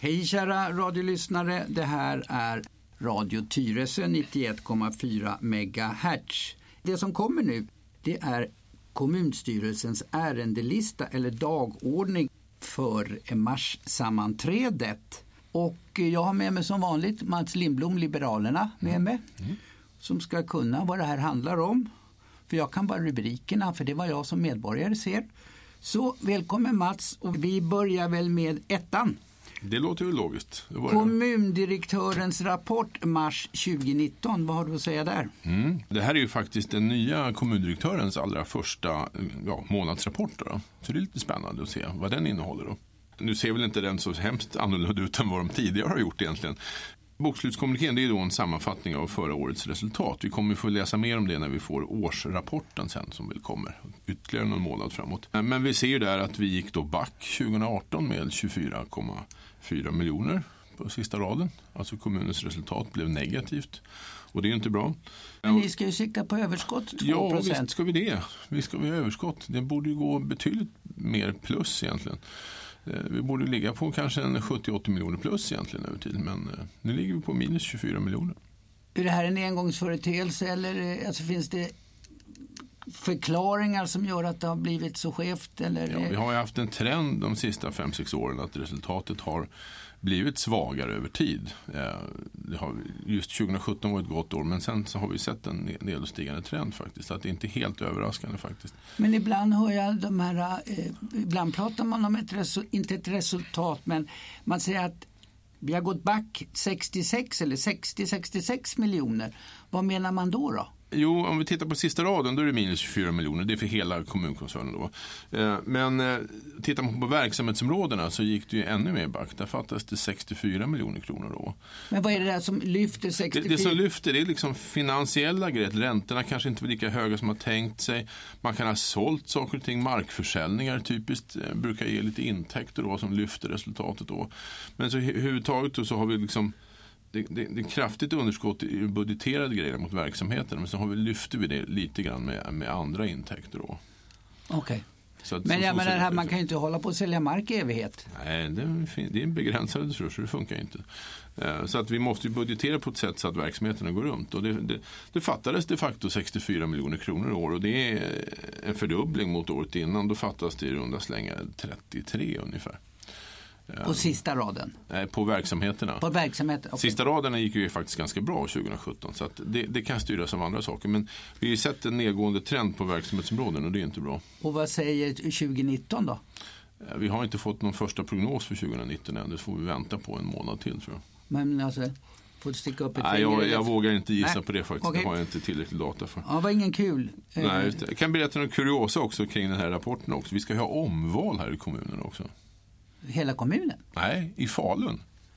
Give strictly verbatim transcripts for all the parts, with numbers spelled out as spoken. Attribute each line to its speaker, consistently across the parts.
Speaker 1: Hej kära radiolyssnare, det här är Radio Tyresö nittioett komma fyra megahertz. Det som kommer nu, det är kommunstyrelsens ärendelista eller dagordning för mars-sammanträdet. Och jag har med mig som vanligt Mats Lindblom, Liberalerna, med mig. Mm. Som ska kunna vad det här handlar om. För jag kan bara rubrikerna, för det var jag som medborgare ser. Så välkommen Mats, och vi börjar väl med ettan.
Speaker 2: Det låter ju logiskt. Det
Speaker 1: Kommundirektörens rapport mars tjugonitton, vad har du att säga där?
Speaker 2: Mm. Det här är ju faktiskt den nya kommundirektörens allra första ja, månadsrapport. Då. Så det är lite spännande att se vad den innehåller. Då. Nu ser väl inte den så hemskt annorlunda ut än vad de tidigare har gjort egentligen. Bokslutskommunikén, det är då en sammanfattning av förra årets resultat. Vi kommer få läsa mer om det när vi får årsrapporten sen som väl kommer ytterligare någon månad framåt. Men vi ser ju där att vi gick då back tjugoarton med tjugofyra komma fyra miljoner på sista raden. Alltså kommunens resultat blev negativt och det är ju inte bra.
Speaker 1: Men ni ska ju sikta på överskott två procent.
Speaker 2: Ja, visst ska vi det. Vi ska vi ha överskott. Det borde ju gå betydligt mer plus egentligen. Vi borde ligga på kanske en sjuttio till åttio miljoner plus egentligen över tid. Men nu ligger vi på minus tjugofyra miljoner.
Speaker 1: Är det här en engångsföreteelse eller alltså, finns det förklaringar som gör att det har blivit så skevt? Eller?
Speaker 2: Ja, vi har ju haft en trend de sista fem sex åren att resultatet har blivit svagare över tid. Det har, just tjugosjutton var ett gott år, men sen så har vi sett en nedstigande trend faktiskt. Så att det är inte helt överraskande faktiskt.
Speaker 1: Men ibland hör jag de här, eh, ibland pratar man om ett resu- inte ett resultat, men man säger att vi har gått back sextiosex eller sextio till sextiosex miljoner. Vad menar man då då?
Speaker 2: Jo, om vi tittar på sista raden då är det minus tjugofyra miljoner. Det är för hela kommunkoncernen då. Men tittar man på verksamhetsområdena så gick det ju ännu mer back. Där fattas det sextiofyra miljoner kronor då.
Speaker 1: Men vad är det där som lyfter sextiofyra?
Speaker 2: Det, det som lyfter det är liksom finansiella grejer. Räntorna kanske inte var lika höga som man tänkt sig. Man kan ha sålt saker och ting. Markförsäljningar typiskt brukar ge lite intäkter då som lyfter resultatet då. Men så överhuvudtaget då så har vi liksom Det, det, det är kraftigt underskott i budgeterade grejer mot verksamheten, men så har vi, lyfter vi det lite grann med, med andra intäkter då.
Speaker 1: Okej. Okay. Men jag menar, här, man kan ju inte hålla på att sälja mark i evighet.
Speaker 2: Nej, det är, det är en begränsad resurs, det funkar inte. Så att vi måste ju budgetera på ett sätt så att verksamheterna går runt. Och det, det, det fattades de facto sextiofyra miljoner kronor i år och det är en fördubbling mot året innan. Då fattas det i runda slängar trettiotre ungefär.
Speaker 1: På sista raden?
Speaker 2: På verksamheterna.
Speaker 1: På verksamheten, okay.
Speaker 2: Sista raderna gick ju faktiskt ganska bra tjugosjutton så att det, det kan styras av andra saker. Men vi har ju sett en nedgående trend på verksamhetsområden och det är inte bra.
Speaker 1: Och vad säger tjugonitton då?
Speaker 2: Vi har inte fått någon första prognos för tjugonitton än. Det får vi vänta på en månad till tror jag.
Speaker 1: Men alltså, får du sticka upp ett
Speaker 2: Nej, jag, jag vågar inte gissa
Speaker 1: Nej.
Speaker 2: på det faktiskt. Okay. Det har jag inte tillräckligt data för.
Speaker 1: Ja, det var ingen kul.
Speaker 2: Nej, jag kan berätta en kuriosa också kring den här rapporten också. Vi ska ha omval här i kommunen också.
Speaker 1: Hela kommunen?
Speaker 2: Nej, i Falun.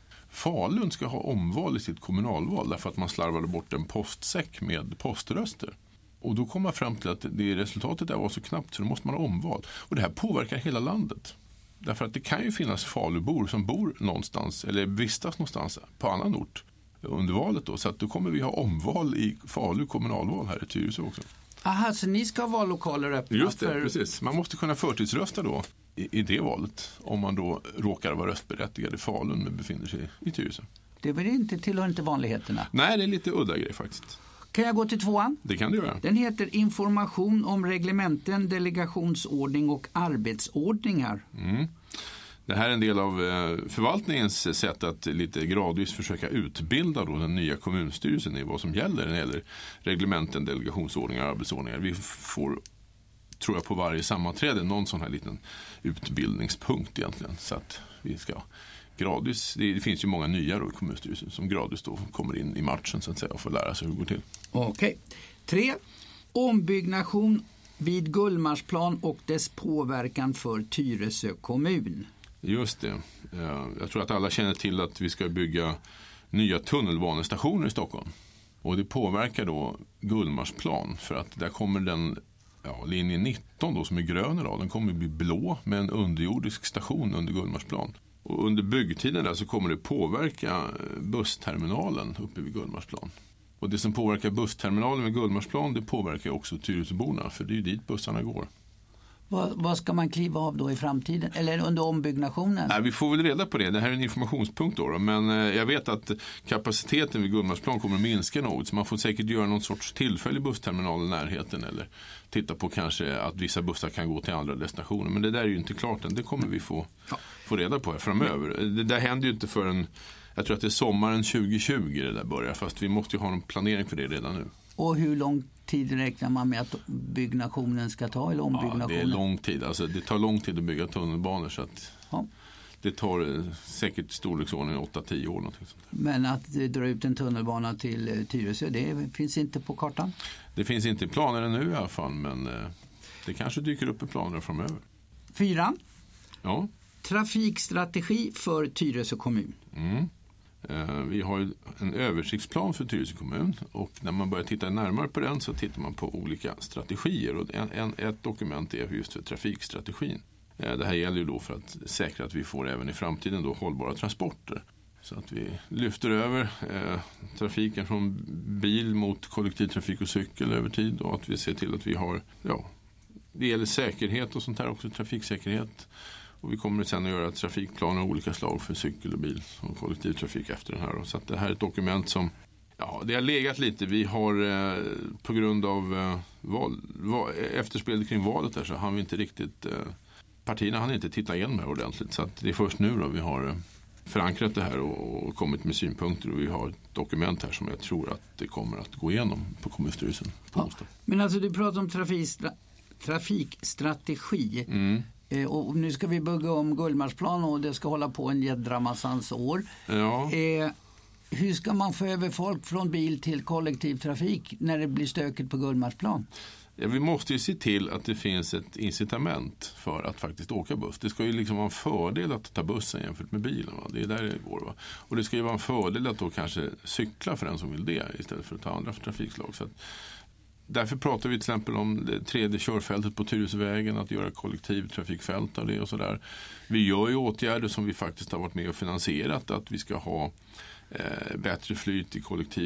Speaker 2: Falun ska ha omval i sitt kommunalval därför att man slarvade bort en postsäck med poströster. Och då kom man fram till att det resultatet där var så knappt så då måste man ha omval. Och det här påverkar hela landet. Därför att det kan ju finnas Falubor som bor någonstans eller vistas någonstans på annan ort under valet då. Så att då kommer vi ha omval i Falu kommunalval här i Tyresö också.
Speaker 1: Aha, så ni ska ha vallokaler öppna?
Speaker 2: Just det,
Speaker 1: för...
Speaker 2: precis. Man måste kunna förtidsrösta då. I, i det valet om man då råkar vara röstberättigad i Falun men befinner sig i Tyresö.
Speaker 1: Det är väl inte, tillhör inte vanligheterna?
Speaker 2: Nej, det är lite udda grej faktiskt.
Speaker 1: Kan jag gå till tvåan?
Speaker 2: Det kan du göra.
Speaker 1: Den heter Information om reglementen, delegationsordning och arbetsordningar.
Speaker 2: Mm. Det här är en del av förvaltningens sätt att lite gradvis försöka utbilda då den nya kommunstyrelsen i vad som gäller när det gäller reglementen, delegationsordningar och arbetsordningar. Vi får, tror jag, på varje sammanträde någon sån här liten utbildningspunkt egentligen. Så att vi ska gradvis, det finns ju många nya då i kommunstyrelsen som gradvis då kommer in i matchen så att säga och får lära sig hur det går till.
Speaker 1: Okej. Tre. Ombyggnation vid Gullmarsplan och dess påverkan för Tyresö kommun.
Speaker 2: Just det. Jag tror att alla känner till att vi ska bygga nya tunnelbanestationer i Stockholm. Och det påverkar då Gullmarsplan för att där kommer den ja, linje nitton då som är grön idag, den kommer bli blå med en underjordisk station under Gullmarsplan. Och under byggtiden där så kommer det påverka bussterminalen uppe vid Gullmarsplan. Och det som påverkar bussterminalen vid Gullmarsplan det påverkar också Tyresöborna för det är ju dit bussarna går.
Speaker 1: Vad, vad ska man kliva av då i framtiden? Eller under ombyggnationen?
Speaker 2: Nej, vi får väl reda på det. Det här är en informationspunkt då. då. Men eh, jag vet att kapaciteten vid Gullmarsplan kommer att minska något. Så man får säkert göra någon sorts tillfällig bussterminal i närheten. Eller titta på kanske att vissa bussar kan gå till andra destinationer. Men det där är ju inte klart än. Det kommer vi få, ja. få reda på här framöver. Det där händer ju inte förrän, jag tror att det är sommaren tjugo tjugo det där börjar. Fast vi måste ju ha en planering för det redan nu.
Speaker 1: Och hur lång tid räknar man med att byggnationen ska ta eller ombyggnationen?
Speaker 2: Ja, det är lång tid. Alltså, det tar lång tid att bygga tunnelbanor så att ja. det tar säkert storleksordning åtta till tio år. Någonting sånt.
Speaker 1: Men att dra ut en tunnelbana till Tyresö, det finns inte på kartan? Det
Speaker 2: finns inte i planer nu i alla fall, men det kanske dyker upp i planer framöver.
Speaker 1: Fyran.
Speaker 2: Ja.
Speaker 1: Trafikstrategi för Tyresö kommun.
Speaker 2: Mm. Vi har en översiktsplan för Tyresö kommun och när man börjar titta närmare på den så tittar man på olika strategier och en, en, ett dokument är just för trafikstrategin. Det här gäller ju då för att säkra att vi får även i framtiden då hållbara transporter. Så att vi lyfter över eh, trafiken från bil mot kollektivtrafik och cykel över tid och att vi ser till att vi har, ja, det gäller säkerhet och sånt här också, trafiksäkerhet. Och vi kommer sen att göra trafikplaner av olika slag för cykel och bil och kollektivtrafik efter den här. Så att det här är ett dokument som, ja, det har legat lite. Vi har eh, på grund av eh, val, val, efterspelet kring valet där så har vi inte riktigt, eh, partierna hann inte titta igenom det här ordentligt. Så att det är först nu då vi har eh, förankrat det här och, och kommit med synpunkter och vi har ett dokument här som jag tror att det kommer att gå igenom på kommunstyrelsen på onsdag.
Speaker 1: Ja, men alltså du pratar om trafikstra- trafikstrategi.
Speaker 2: Mm.
Speaker 1: Och nu ska vi bygga om Gullmarsplan och det ska hålla på en jädra massans år.
Speaker 2: Ja.
Speaker 1: Eh, hur ska man få över folk från bil till kollektivtrafik när det blir stökigt på Gullmarsplan?
Speaker 2: Ja, vi måste ju se till att det finns ett incitament för att faktiskt åka buss. Det ska ju liksom vara en fördel att ta bussen jämfört med bilen. Va? Det är där det går. Va? Och det ska ju vara en fördel att då kanske cykla för den som vill det istället för att ta andra trafikslag. Så att därför pratar vi till exempel om det tredje körfältet på Tyresövägen, att göra kollektivtrafikfält av det och sådär. Vi gör ju åtgärder som vi faktiskt har varit med och finansierat, att vi ska ha eh, bättre flyt i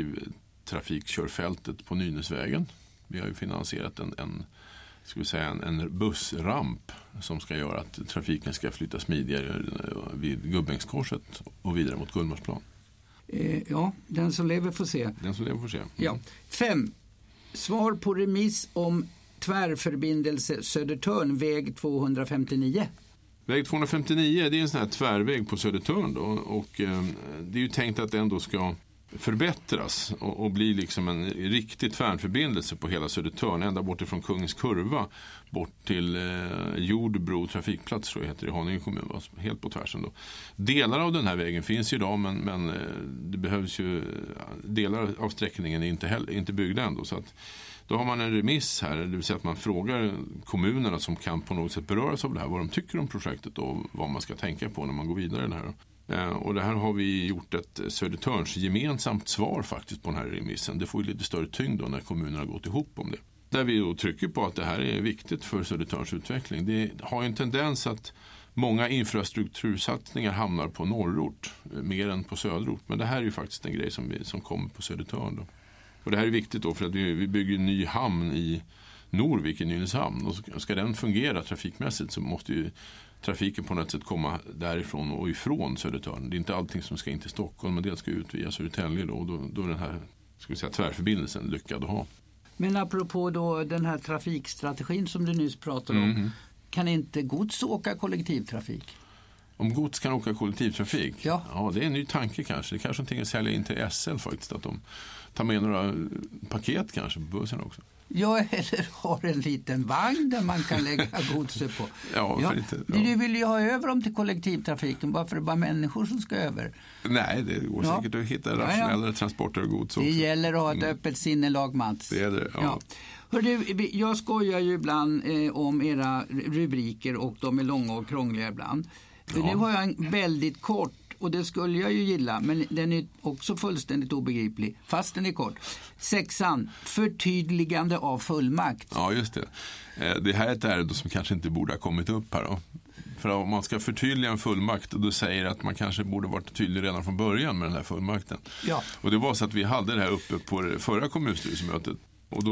Speaker 2: kollektivtrafikkörfältet på Nynäsvägen. Vi har ju finansierat en, en, ska vi säga, en, en bussramp som ska göra att trafiken ska flytta smidigare vid Gubbängskorset och vidare mot Gullmarsplan.
Speaker 1: Eh, ja, den som lever får se.
Speaker 2: Den som lever får se. Mm.
Speaker 1: Ja. Fem. Svar på remiss om tvärförbindelse Södertörn, väg tvåhundrafemtionio.
Speaker 2: Väg tvåhundrafemtionio, det är en sån här tvärväg på Södertörn då, och eh, det är ju tänkt att den då ska förbättras och, och bli liksom en riktig tvärförbindelse på hela Södertörn, ända bort ifrån Kungens Kurva bort till eh, Jordbro trafikplats, tror jag heter det, i Haninge kommun, va? Helt på tvärsen då. Delar av den här vägen finns ju idag, men, men eh, det behövs ju, delar av sträckningen är inte, heller, inte byggda ändå, så att då har man en remiss här, det vill säga att man frågar kommunerna som kan på något sätt beröras av det här, vad de tycker om projektet och vad man ska tänka på när man går vidare i det här. Och det här har vi gjort ett Södertörns gemensamt svar faktiskt på den här remissen. Det får ju lite större tyngd då när kommunerna har gått ihop om det. Där vi då trycker på att det här är viktigt för Södertörns utveckling. Det har ju en tendens att många infrastruktursatsningar hamnar på norrort mer än på söderort. Men det här är ju faktiskt en grej som, vi, som kommer på Södertörn då. Och det här är viktigt då för att vi, vi bygger en ny hamn i Norvik i Nynäshamn. Och ska den fungera trafikmässigt så måste ju trafiken på något sätt komma därifrån och ifrån Södertörn. Det är inte allting som ska in till Stockholm, men det ska ut via Södertälje då, och då, då är den här, ska vi säga, tvärförbindelsen lyckad att ha.
Speaker 1: Men apropå då den här trafikstrategin som du nyss pratade om, mm. kan inte gods åka kollektivtrafik?
Speaker 2: Om gods kan åka kollektivtrafik?
Speaker 1: Ja.
Speaker 2: Ja, det är en ny tanke kanske. Det är kanske någonting att sälja in till S L faktiskt, att de tar med några paket kanske på bussen också.
Speaker 1: Ja, eller har en liten vagn där man kan lägga godset på.
Speaker 2: ja,
Speaker 1: ja.
Speaker 2: För inte, ja.
Speaker 1: Du vill ju ha över dem till kollektivtrafiken, bara för det är bara människor som ska över.
Speaker 2: Nej, det går ja. säkert att hitta rationellare ja, ja. transporter och gods också.
Speaker 1: Det gäller att ha ett mm. öppet sinnelag, Mats.
Speaker 2: Det är det, ja. ja.
Speaker 1: Hör du, jag skojar ju ibland eh, om era rubriker och de är långa och krångliga ibland. Ja. Nu har jag en väldigt kort, och det skulle jag ju gilla, men den är också fullständigt obegriplig, fast den är kort. Sexan, förtydligande av fullmakt.
Speaker 2: Ja, just det. Det här är ett ärende som kanske inte borde ha kommit upp här då. För om man ska förtydliga en fullmakt, och då säger att man kanske borde varit tydlig redan från början med den här fullmakten.
Speaker 1: Ja.
Speaker 2: Och det var så att vi hade det här uppe på det förra kommunstyrelsemötet. Och då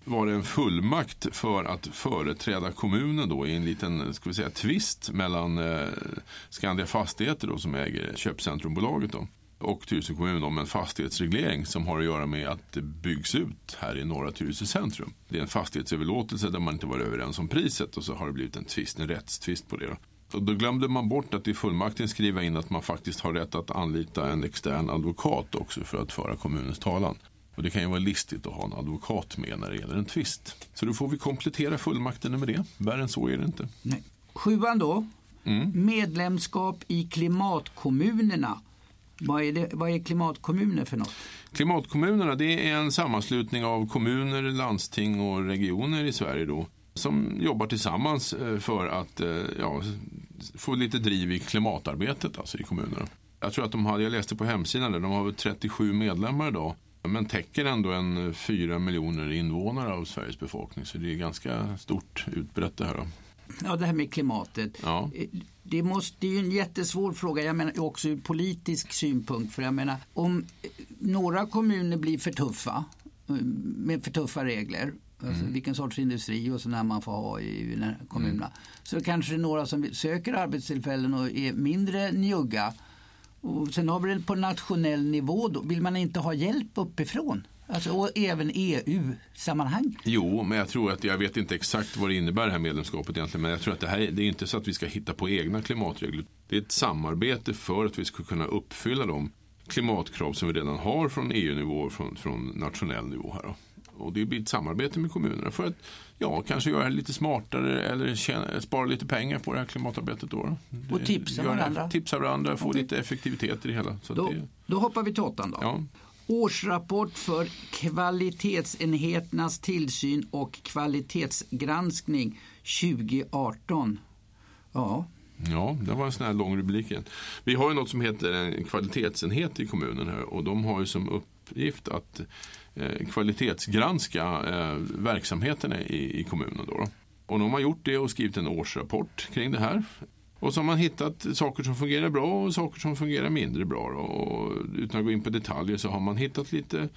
Speaker 2: var det en fullmakt för att företräda kommunen då i en liten, ska vi säga, tvist mellan eh, Skandia Fastigheter då, som äger Köpcentrumbolaget då, och Tyresö kommun om en fastighetsreglering som har att göra med att det byggs ut här i norra Tyresö centrum. Det är en fastighetsöverlåtelse där man inte var överens om priset och så har det blivit en tvist, en rättstvist på det då. Och då glömde man bort att i fullmakten skriva in att man faktiskt har rätt att anlita en extern advokat också för att föra kommunens talan. Och det kan ju vara listigt att ha en advokat med när det gäller en tvist. Så då får vi komplettera fullmakten med det. Värre än så är det inte.
Speaker 1: Nej. Sjuan då. Mm. Medlemskap i klimatkommunerna. Vad är, det, vad är klimatkommuner för något?
Speaker 2: Klimatkommunerna, det är en sammanslutning av kommuner, landsting och regioner i Sverige då, som jobbar tillsammans för att ja, få lite driv i klimatarbetet alltså i kommunerna. Jag tror att de hade, jag läste på hemsidan där, de har trettiosju medlemmar idag, men täcker ändå en fyra miljoner invånare av Sveriges befolkning, så det är ganska stort utbrett det här då.
Speaker 1: Ja, det här med klimatet. Ja. Det, måste, det är ju en jättesvår fråga, jag menar också ur politisk synpunkt, för jag menar om några kommuner blir för tuffa med för tuffa regler, alltså mm. vilken sorts industri och sådär man får ha i den här kommunerna, mm. så kanske det är några som söker arbetstillfällen och är mindre njugga. Och sen har vi det på nationell nivå då. Vill man inte ha hjälp uppifrån? Alltså, och även E U-sammanhang?
Speaker 2: Jo, men jag tror att, jag vet inte exakt vad det innebär det här medlemskapet egentligen, men jag tror att det här det är inte så att vi ska hitta på egna klimatregler. Det är ett samarbete för att vi ska kunna uppfylla de klimatkrav som vi redan har från E U-nivå och från, från nationell nivå här då. Och det blir ett samarbete med kommunerna för att ja, kanske göra det lite smartare eller tjäna, spara lite pengar på det här klimatarbetet då. Det,
Speaker 1: och tipsa varandra.
Speaker 2: Tipsa varandra, få okay. lite effektivitet i det hela. Så
Speaker 1: då,
Speaker 2: det,
Speaker 1: då hoppar vi till åttan då.
Speaker 2: Ja.
Speaker 1: Årsrapport för kvalitetsenheternas tillsyn och kvalitetsgranskning tjugo arton. Ja.
Speaker 2: Ja, det var en sån här lång rubrik igen. Vi har ju något som heter en kvalitetsenhet i kommunen här, och de har ju som uppgift att eh, kvalitetsgranska eh, verksamheterna i, i kommunen då, då. Och de har gjort det och skrivit en årsrapport kring det här. Och så har man hittat saker som fungerar bra och saker som fungerar mindre bra. Då. Och utan att gå in på detaljer så har man hittat lite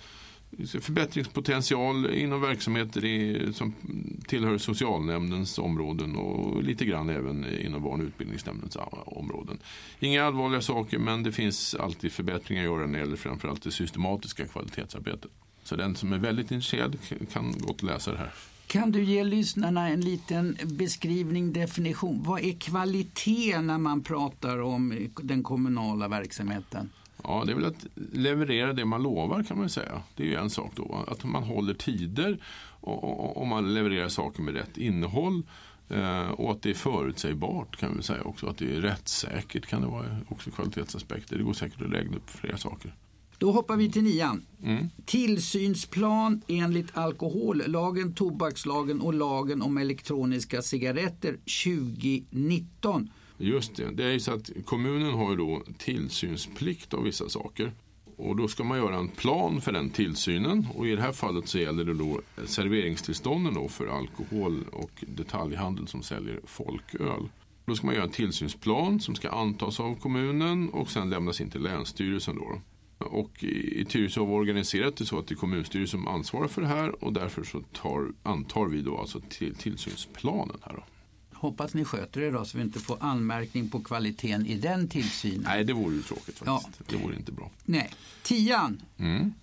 Speaker 2: förbättringspotential inom verksamheter i, som tillhör socialnämndens områden och lite grann även inom barn- och utbildningsnämndens områden. Inga allvarliga saker, men det finns alltid förbättringar att göra när det gäller framförallt det systematiska kvalitetsarbetet. Så den som är väldigt intresserad kan gott läsa det här.
Speaker 1: Kan du ge lyssnarna en liten beskrivning, definition? Vad är kvalitet när man pratar om den kommunala verksamheten?
Speaker 2: Ja, det är väl att leverera det man lovar, kan man säga. Det är ju en sak då. Att man håller tider och, och, och man levererar saker med rätt innehåll. Eh, och att det är förutsägbart, kan vi säga också. Att det är rättssäkert, kan det vara också kvalitetsaspekter. Det går säkert att räkna upp flera saker.
Speaker 1: Då hoppar vi till nian.
Speaker 2: Mm.
Speaker 1: Tillsynsplan enligt alkohollagen, tobakslagen och lagen om elektroniska cigaretter tjugo nitton.
Speaker 2: Just det. Det är ju så att kommunen har ju då tillsynsplikt av vissa saker. Och då ska man göra en plan för den tillsynen. Och i det här fallet så gäller det då serveringstillstånden då för alkohol och detaljhandel som säljer folköl. Då ska man göra en tillsynsplan som ska antas av kommunen och sen lämnas in till länsstyrelsen då. Och i Tyresö har vi organiserat det så att det är kommunstyrelsen som ansvarar för det här, och därför så tar, antar vi då alltså till, tillsynsplanen här då.
Speaker 1: Hoppas ni sköter det då så vi inte får anmärkning på kvaliteten i den tillsynen.
Speaker 2: Nej, det vore ju tråkigt faktiskt. Ja. Det vore inte bra.
Speaker 1: Nej. Tian.
Speaker 2: Mm.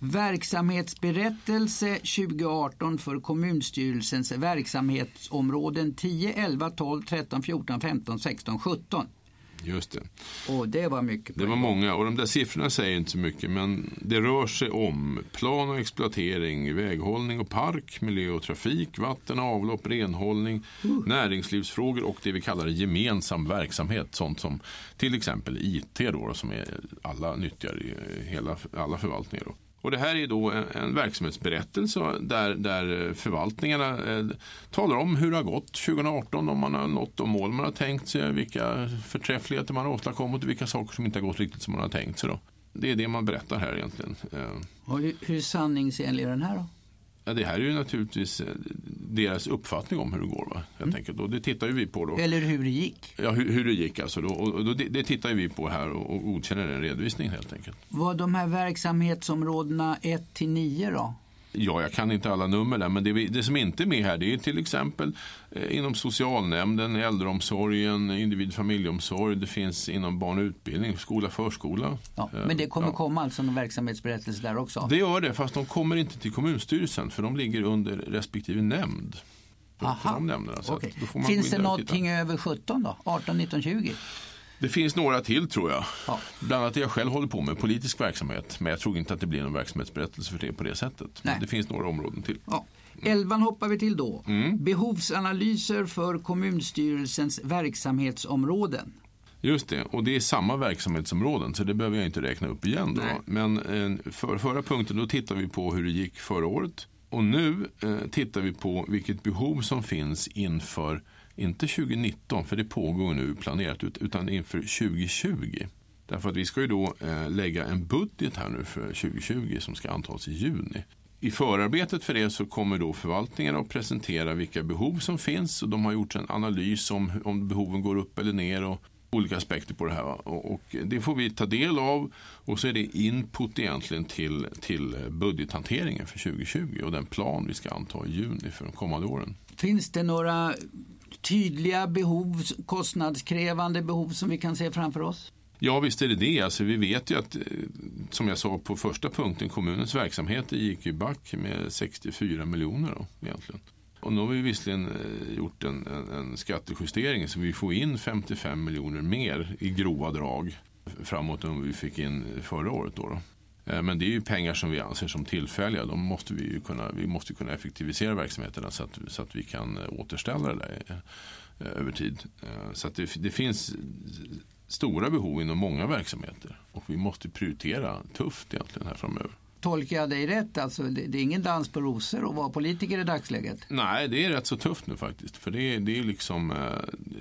Speaker 1: Verksamhetsberättelse tjugo arton för kommunstyrelsens verksamhetsområden tio, elva, tolv, tretton, fjorton, femton, sexton, sjutton.
Speaker 2: Just det.
Speaker 1: Och det var mycket.
Speaker 2: Det var många, och de där siffrorna säger inte så mycket, men det rör sig om plan och exploatering, väghållning och park, miljö och trafik, vatten och avlopp, renhållning, uh. näringslivsfrågor och det vi kallar gemensam verksamhet, sånt som till exempel I T då, som är alla nyttjar i hela, alla förvaltningar då. Och det här är då en, en verksamhetsberättelse där, där förvaltningarna eh, talar om hur det har gått tjugo arton, om man har nått de mål man har tänkt sig, vilka förträffligheter man har åstadkommit och vilka saker som inte har gått riktigt som man har tänkt sig då. Det är det man berättar här egentligen.
Speaker 1: Och hur, hur sanningsenlig är den här då?
Speaker 2: Ja, det här är ju naturligtvis deras uppfattning om hur det går, va? Helt mm. enkelt. Och det tittar ju vi på då.
Speaker 1: Eller hur det gick.
Speaker 2: Ja, hur, hur det gick alltså. Då. Och då, det, det tittar ju vi på här och, och godkänner den redovisningen helt enkelt.
Speaker 1: Vad de här verksamhetsområdena ett till nio då?
Speaker 2: Ja, jag kan inte alla nummer där, men det, det som inte är med här, det är till exempel eh, inom socialnämnden, äldreomsorgen, individ- familjeomsorg, det finns inom barn- och utbildning, skola, förskola.
Speaker 1: Ja, men det kommer ja. komma alltså en verksamhetsberättelse där också?
Speaker 2: Det gör det, fast de kommer inte till kommunstyrelsen, för de ligger under respektive nämnd.
Speaker 1: Aha.
Speaker 2: De nämnderna, så
Speaker 1: okay.
Speaker 2: då får man
Speaker 1: finns det någonting över sjutton då? arton, nitton, tjugo?
Speaker 2: Det finns några till tror jag.
Speaker 1: Ja.
Speaker 2: Bland annat det jag själv håller på med, politisk verksamhet. Men jag tror inte att det blir någon verksamhetsberättelse för det på det sättet. Det finns några områden till.
Speaker 1: Ja. Elvan hoppar vi till då. Mm. Behovsanalyser för kommunstyrelsens verksamhetsområden.
Speaker 2: Just det, och det är samma verksamhetsområden så det behöver jag inte räkna upp igen då. Men för förra punkten då tittar vi på hur det gick förra året. Och nu eh, tittar vi på vilket behov som finns inför, inte tjugonitton för det pågår nu planerat, utan inför tjugohundratjugo. Därför att vi ska ju då eh, lägga en budget här nu för tjugohundratjugo som ska antas i juni. I förarbetet för det så kommer då förvaltningen att presentera vilka behov som finns och de har gjort en analys om, om behoven går upp eller ner och olika aspekter på det här. Och, och det får vi ta del av och så är det input egentligen till, till budgethanteringen för tjugohundratjugo och den plan vi ska anta i juni för de kommande åren.
Speaker 1: Finns det några tydliga behov, kostnadskrävande behov som vi kan se framför oss?
Speaker 2: Ja, visst är det det. Alltså, vi vet ju att, som jag sa på första punkten, kommunens verksamheter gick ju back med sextiofyra miljoner då, egentligen. Och nu har vi visserligen gjort en, en, en skattejustering så vi får in femtiofem miljoner mer i grova drag framåt än vi fick in förra året då, då. Men det är ju pengar som vi anser som tillfälliga. De måste vi ju kunna, vi måste kunna effektivisera verksamheterna så att, så att vi kan återställa det där över tid. Så att det, det finns stora behov inom många verksamheter och vi måste prioritera tufft egentligen här framöver.
Speaker 1: Tolkar jag dig rätt? Alltså, det, det är ingen dans på rosor att vara politiker i dagsläget?
Speaker 2: Nej, det är rätt så tufft nu faktiskt. För det, det är liksom eh,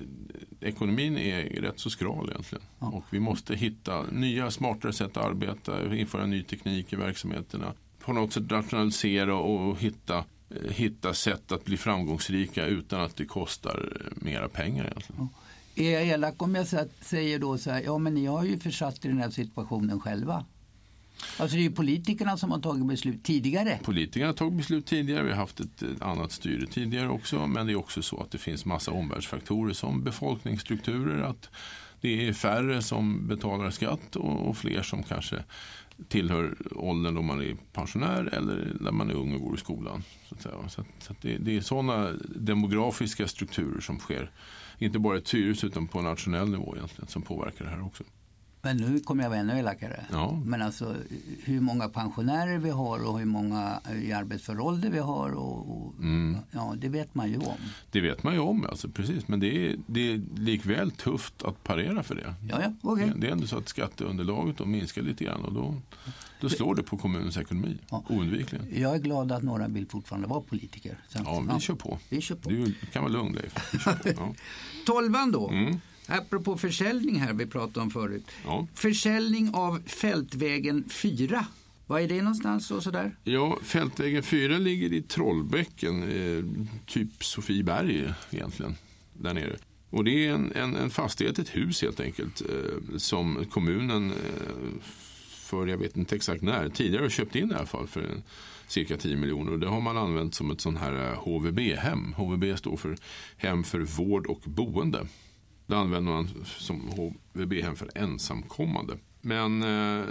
Speaker 2: ekonomin är rätt så skral egentligen. Ja. Och vi måste hitta nya smartare sätt att arbeta, införa ny teknik i verksamheterna. På något sätt rationalisera och hitta, eh, hitta sätt att bli framgångsrika utan att det kostar mera pengar egentligen. Ja.
Speaker 1: Är jag elak om jag säger då så här, ja men ni har ju försatt i den här situationen själva? Alltså det är ju politikerna som har tagit beslut tidigare.
Speaker 2: Politikerna har tagit beslut tidigare, vi har haft ett annat styre tidigare också, men det är också så att det finns massa omvärldsfaktorer som befolkningsstrukturer, att det är färre som betalar skatt och fler som kanske tillhör åldern då man är pensionär eller när man är ung och går i skolan. Så att säga. Så att, så att det, det är sådana demografiska strukturer som sker, inte bara i Tyresö utan på nationell nivå egentligen, som påverkar det här också.
Speaker 1: Men nu kommer jag vara ännu elakare.
Speaker 2: Ja.
Speaker 1: Men alltså hur många pensionärer vi har och hur många i arbetsför ålder vi har och, och mm. ja, det vet man ju om.
Speaker 2: Det vet man ju om, alltså, precis. Men det är, det är likväl tufft att parera för det.
Speaker 1: Ja, ja, okay.
Speaker 2: det, det är ändå så att skatteunderlaget då minskar lite grann och då, då slår det på kommunens ekonomi, ja. Oundvikligen.
Speaker 1: Jag är glad att några vill fortfarande vara politiker.
Speaker 2: Så, ja, vi ja. kör på.
Speaker 1: Vi kör på.
Speaker 2: Du kan vara lugn, Leif. Ja.
Speaker 1: Tolvan då.
Speaker 2: Mm.
Speaker 1: Apropå försäljning här vi pratade om förut.
Speaker 2: Ja.
Speaker 1: Försäljning av Fältvägen fyra. Vad är det någonstans och sådär?
Speaker 2: Ja, Fältvägen fyra ligger i Trollbäcken, eh, typ Sofieberg egentligen, där nere. Och det är en, en, en fastighet, ett hus helt enkelt, eh, som kommunen eh, för, jag vet inte exakt när, tidigare har köpt in i alla fall för en, cirka tio miljoner. Och det har man använt som ett sån här H V B-hem. H V B står för hem för vård och boende. Det använder man som H V B-hem för ensamkommande. Men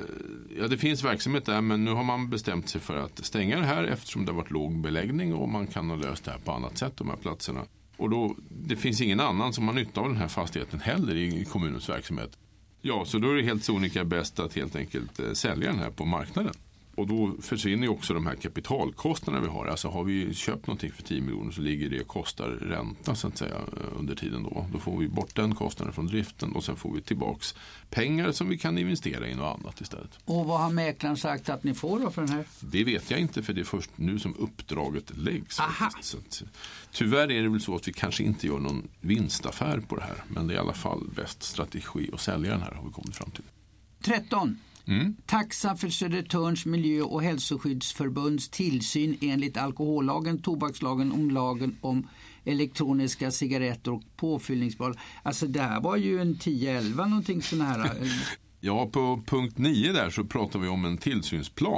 Speaker 2: ja, det finns verksamhet där, men nu har man bestämt sig för att stänga det här eftersom det har varit låg beläggning och man kan ha löst det här på annat sätt, de här platserna. Och då, det finns ingen annan som har nytta av den här fastigheten heller i kommunens verksamhet. Ja, så då är det helt sonika bäst att helt enkelt sälja den här på marknaden. Och då försvinner ju också de här kapitalkostnaderna vi har. Alltså har vi köpt någonting för tio miljoner så ligger det och kostar ränta så att säga under tiden då. Då får vi bort den kostnaden från driften och sen får vi tillbaks pengar som vi kan investera i något annat istället.
Speaker 1: Och vad har mäklaren sagt att ni får då för den här?
Speaker 2: Det vet jag inte, för det är först nu som uppdraget läggs. Så att, tyvärr är det väl så att vi kanske inte gör någon vinstaffär på det här. Men det är i alla fall bäst strategi att sälja den här, har vi kommit fram till.
Speaker 1: tretton. Mm. Taxa för Södertörns miljö- och hälsoskyddsförbunds tillsyn enligt alkohollagen, tobakslagen om lagen om elektroniska cigaretter och påfyllningsbara. Alltså det här var ju en tio elva någonting sån här.
Speaker 2: Ja, på punkt nio där så pratar vi om en tillsynsplan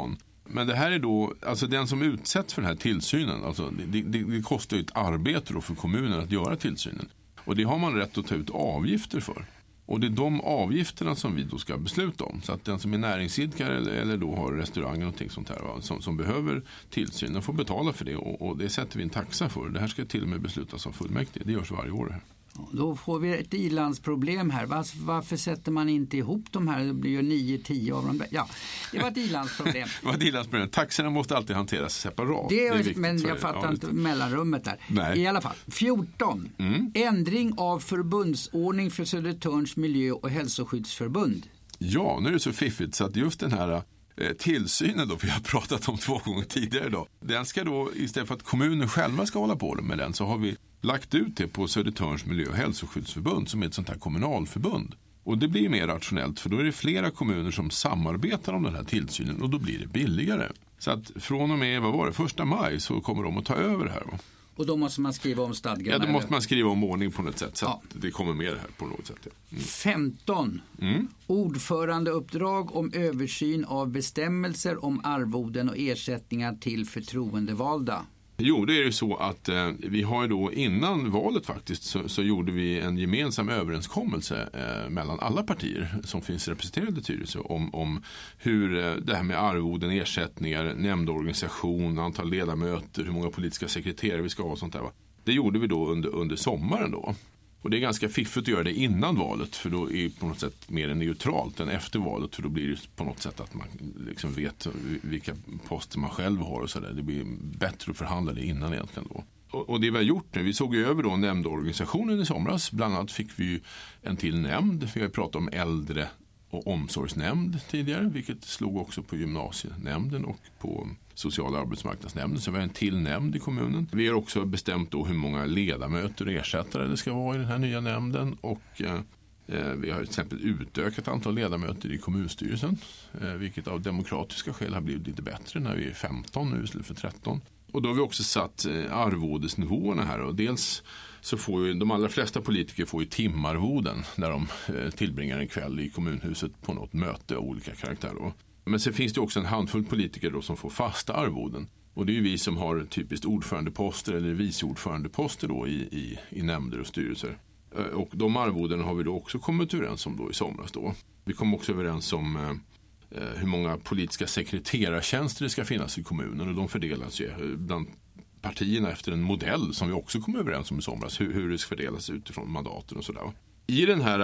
Speaker 2: Men det här är då, alltså den som utsätts för den här tillsynen, alltså det, det, det kostar ju ett arbete då för kommunen att göra tillsynen. Och det har man rätt att ta ut avgifter för. Och det är de avgifterna som vi då ska besluta om. Så att den som är näringsidkare eller, eller då har restaurang och någonting sånt här, va, som, som behöver tillsynen får betala för det. Och, och det sätter vi en taxa för. Det här ska till och med beslutas av fullmäktige. Det görs varje år här.
Speaker 1: Då får vi ett ilandsproblem här. Var, varför sätter man inte ihop de här? Det blir ju nio tio av dem. Ja, det var ett ilandsproblem.
Speaker 2: Det var ett ilandsproblem. Taxorna måste alltid hanteras separat.
Speaker 1: Det är,
Speaker 2: det är
Speaker 1: men jag fattar ja, inte mellanrummet där.
Speaker 2: Nej.
Speaker 1: I alla fall. fjorton. Mm. Ändring av förbundsordning för Södertörns miljö- och hälsoskyddsförbund.
Speaker 2: Ja, nu är det så fiffigt så att just den här eh, tillsynen då, vi har pratat om två gånger tidigare idag. Den ska då, istället för att kommunen själva ska hålla på med den, så har vi lagt ut det på Södertörns miljö- och hälsoskyddsförbund som är ett sånt här kommunalförbund. Och det blir mer rationellt för då är det flera kommuner som samarbetar om den här tillsynen och då blir det billigare. Så att från och med, vad var det, första maj så kommer de att ta över det här. Va?
Speaker 1: Och då måste man skriva om stadgarna?
Speaker 2: Ja, då måste man skriva om ordning på något sätt så
Speaker 1: ja.
Speaker 2: att det kommer med här på något sätt. Ja. Mm.
Speaker 1: femton. Mm. Ordförandeuppdrag om översyn av bestämmelser om arvoden och ersättningar till förtroendevalda.
Speaker 2: Jo, det är ju så att eh, vi har ju då innan valet faktiskt så, så gjorde vi en gemensam överenskommelse eh, mellan alla partier som finns representerade i Tyresö om, om hur eh, det här med arvoden, ersättningar, nämndorganisation, antal ledamöter, hur många politiska sekreterare vi ska ha och sånt där. Va? Det gjorde vi då under, under sommaren då. Och det är ganska fiffigt att göra det innan valet för då är det på något sätt mer neutralt än efter valet för då blir det på något sätt att man liksom vet vilka poster man själv har och sådär. Det blir bättre att förhandla det innan egentligen då. Och, och det vi har gjort nu, vi såg ju över då nämndorganisationen i somras. Bland annat fick vi ju en till nämnd. Vi har ju pratat om äldre och omsorgsnämnd tidigare, vilket slog också på gymnasienämnden och på sociala arbetsmarknadsnämnden. Så vi har en till nämnd i kommunen. Vi har också bestämt då hur många ledamöter och ersättare det ska vara i den här nya nämnden och eh, vi har till exempel utökat antal ledamöter i kommunstyrelsen, eh, vilket av demokratiska skäl har blivit lite bättre när vi är femton nu istället för tretton. Och då har vi också satt eh, arvodesnivåerna här och dels så får ju de allra flesta politiker får ju timarvoden när de eh, tillbringar en kväll i kommunhuset på något möte av olika karaktär då. Men sen finns det också en handfull politiker då som får fasta arvoden. Och det är ju vi som har typiskt ordförandeposter eller vice ordförandeposter då i, i, i nämnder och styrelser. Och de arvoden har vi då också kommit överens om då i somras då. Vi kom också överens om eh, hur många politiska sekreterartjänster det ska finnas i kommunen och de fördelas ju bland partierna efter en modell som vi också kom överens om i somras. Hur, hur det ska fördelas utifrån mandaten och sådär. I den här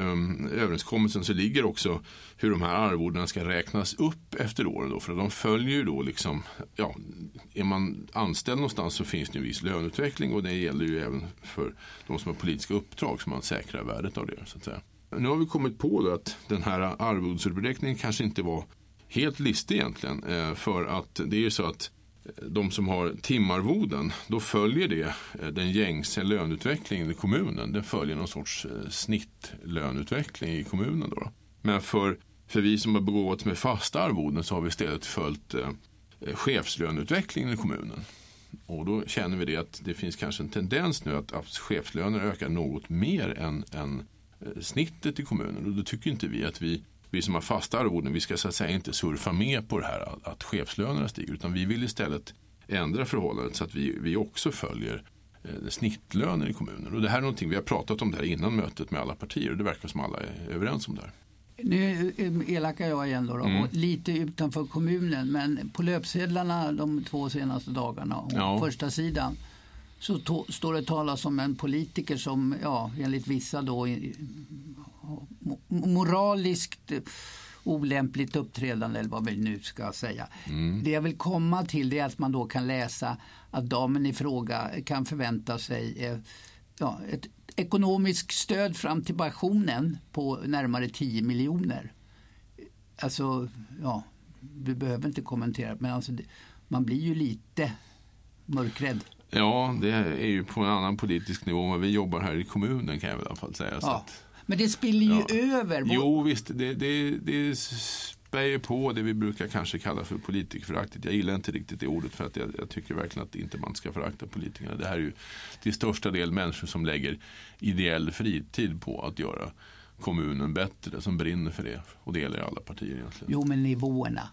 Speaker 2: eh, överenskommelsen så ligger också hur de här arvodena ska räknas upp efter åren då, för de följer ju då liksom, ja, är man anställd någonstans så finns det en viss löneutveckling och det gäller ju även för de som har politiska uppdrag som man säkrar värdet av det så att säga. Nu har vi kommit på då att den här arvodsberäkningen kanske inte var helt listig egentligen eh, för att det är ju så att de som har timarvoden, då följer det den gängse löneutvecklingen i kommunen. Den följer någon sorts snittlönutveckling i kommunen då. Men för, för vi som har begåvats med fasta arvoden så har vi istället följt eh, chefslöneutvecklingen i kommunen. Och då känner vi det att det finns kanske en tendens nu att, att chefslöner ökar något mer än, än eh, snittet i kommunen. Och då tycker inte vi att vi Vi som har fasta arvoden, vi ska så att säga inte surfa med på det här att, att chefslönerna stiger utan vi vill istället ändra förhållandet så att vi, vi också följer eh, snittlöner i kommunen. Och det här är någonting vi har pratat om det här innan mötet med alla partier och det verkar som alla är överens om det här.
Speaker 1: Nu elakar jag igen då, då mm. lite utanför kommunen men på löpsedlarna de två senaste dagarna och ja. Första sidan så to- står det talas om en politiker som ja, enligt vissa då moraliskt olämpligt uppträdande eller vad vi nu ska säga. Mm. Det jag vill komma till det är att man då kan läsa att damen i fråga kan förvänta sig eh, ja, ett ekonomiskt stöd fram till pensionen på närmare tio miljoner. Alltså, ja, vi behöver inte kommentera men alltså, man blir ju lite mörkrädd.
Speaker 2: Ja, det är ju på en annan politisk nivå än vad vi jobbar här i kommunen kan jag i alla fall säga.
Speaker 1: Ja.
Speaker 2: Så att,
Speaker 1: men det spiller ju ja. över.
Speaker 2: Jo visst, det, det, det spär ju på det vi brukar kanske kalla för politikerföraktet. Jag gillar inte riktigt det ordet för att jag, jag tycker verkligen att inte man ska förakta politikerna. Det här är ju till största del människor som lägger ideell fritid på att göra kommunen bättre, som brinner för det. Och det gäller alla partier egentligen.
Speaker 1: Jo, men nivåerna.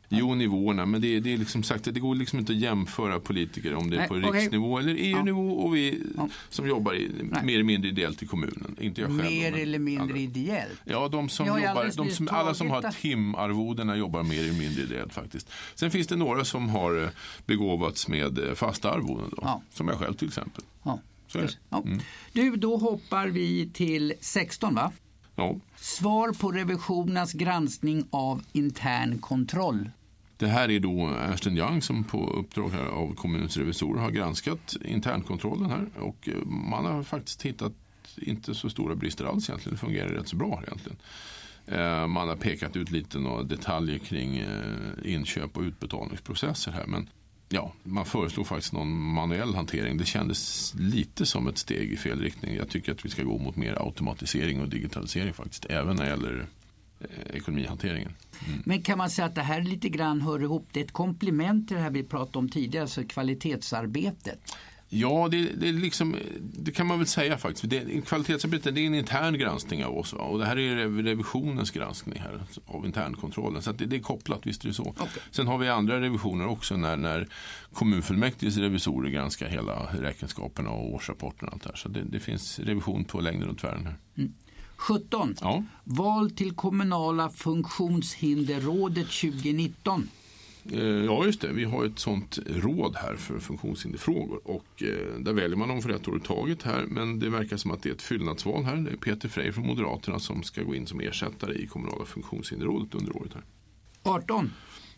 Speaker 2: Jo, nivåerna, men det, det är liksom sagt att det går liksom inte att jämföra politiker om det är Nej, på okay. riksnivå eller E U-nivå och vi ja. som jobbar i, mer eller mindre ideellt i kommunen. Inte jag själv.
Speaker 1: Mer
Speaker 2: men,
Speaker 1: eller mindre
Speaker 2: andra.
Speaker 1: Ideellt?
Speaker 2: Ja, de som jobbar, de som, alla som har timarvodena jobbar mer eller mindre ideellt faktiskt. Sen finns det några som har begåvats med fasta arvoden då, ja. som jag själv till exempel.
Speaker 1: Ja.
Speaker 2: Så är det.
Speaker 1: Ja.
Speaker 2: Mm.
Speaker 1: Du, då hoppar vi till sexton, va?
Speaker 2: Ja.
Speaker 1: Svar på revisionernas granskning av intern kontroll.
Speaker 2: Det här är då Ernst and Young som på uppdrag här av kommunens revisorer har granskat internkontrollen här och man har faktiskt hittat inte så stora brister alls egentligen. Det fungerar rätt så bra egentligen. Man har pekat ut lite några detaljer kring inköp och utbetalningsprocesser här, men ja, man föreslår faktiskt någon manuell hantering. Det kändes lite som ett steg i fel riktning. Jag tycker att vi ska gå mot mer automatisering och digitalisering faktiskt, även när det gäller eh, ekonomihanteringen. Mm.
Speaker 1: Men kan man säga att det här lite grann hör ihop, det är ett komplement till det här vi pratade om tidigare, alltså kvalitetsarbetet?
Speaker 2: Ja, det, det, är liksom, det kan man väl säga faktiskt. Det, kvalitetsarbetet det är en intern granskning av oss, va? Och det här är revisionens granskning här, av internkontrollen. Så att det, det är kopplat, visst är det så. Okay. Sen har vi andra revisioner också när, när kommunfullmäktiges revisorer granskar hela räkenskaperna och årsrapporterna. Och allt här. Så det, det finns revision på längden och tvären här.
Speaker 1: Mm. sjutton.
Speaker 2: Ja.
Speaker 1: Val till kommunala funktionshinderrådet tjugonitton.
Speaker 2: Ja, just det. Vi har ett sånt råd här för funktionshinderfrågor och eh, där väljer man dem för ett år i taget här, men det verkar som att det är ett fyllnadsval här. Det är Peter Frey från Moderaterna som ska gå in som ersättare i kommunala funktionshinderrådet under året här.
Speaker 1: arton.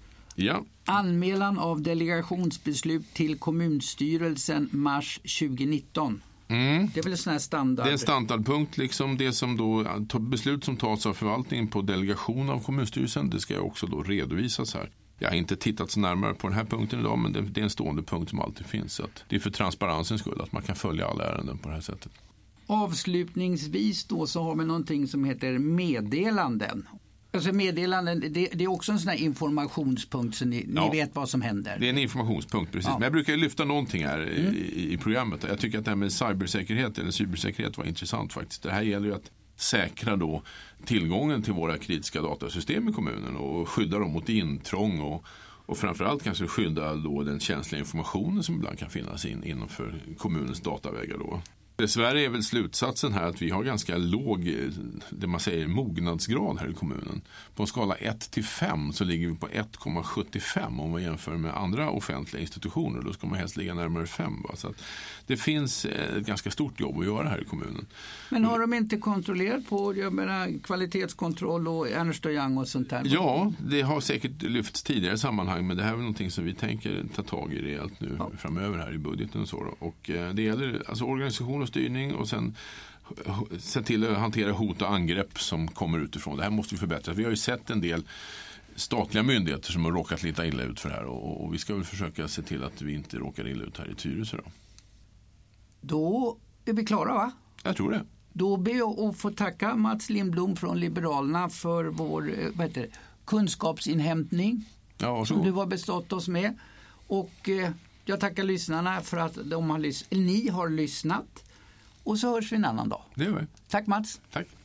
Speaker 2: Ja. Anmälan
Speaker 1: av delegationsbeslut till kommunstyrelsen mars tjugonitton.
Speaker 2: Mm.
Speaker 1: Det är väl en sån här standard.
Speaker 2: Det är en standardpunkt, liksom det som då beslut som tas av förvaltningen på delegation av kommunstyrelsen, det ska också då redovisas här. Jag har inte tittat så närmare på den här punkten idag, men det är en stående punkt som alltid finns. Så att det är för transparensens skull att man kan följa alla ärenden på det här sättet.
Speaker 1: Avslutningsvis då så har vi någonting som heter meddelanden. Alltså meddelanden, det, det är också en sån här informationspunkt så ni, ja, ni vet vad som händer.
Speaker 2: Det är en informationspunkt, precis. Ja. Men jag brukar lyfta någonting här mm. i, i programmet. Jag tycker att det här med cybersäkerhet eller cybersäkerhet var intressant faktiskt. Det här gäller ju att säkra då tillgången till våra kritiska datasystem i kommunen och skydda dem mot intrång och, och framförallt kanske skydda då den känsliga informationen som ibland kan finnas in, innanför kommunens dataväggar då. Dessvärre är väl slutsatsen här att vi har ganska låg, det man säger, mognadsgrad här i kommunen. På en skala ett till fem så ligger vi på ett komma sjuttiofem om man jämför med andra offentliga institutioner. Då ska man helst ligga närmare fem. Va? Så att det finns ett ganska stort jobb att göra här i kommunen.
Speaker 1: Men har de inte kontrollerat på jag menar, kvalitetskontroll och Ernst och Young och sånt där?
Speaker 2: Ja, det har säkert lyfts tidigare sammanhang, men det här är någonting som vi tänker ta tag i rejält nu ja. framöver här i budgeten och så. Då. Och det gäller alltså organisation och styrning och sen se till att hantera hot och angrepp som kommer utifrån. Det här måste vi förbättra. Vi har ju sett en del statliga myndigheter som har råkat lite illa ut för det här och, och vi ska väl försöka se till att vi inte råkar illa ut här i Tyresö då.
Speaker 1: Då är vi klara, va?
Speaker 2: Jag tror det.
Speaker 1: Då ber jag att få tacka Mats Lindblom från Liberalerna för vår vad heter det, kunskapsinhämtning
Speaker 2: ja,
Speaker 1: som du har bestått oss med. Och eh, jag tackar lyssnarna för att de har lys- ni har lyssnat. Och så hörs vi en annan dag.
Speaker 2: Det gör vi.
Speaker 1: Tack Mats.
Speaker 2: Tack.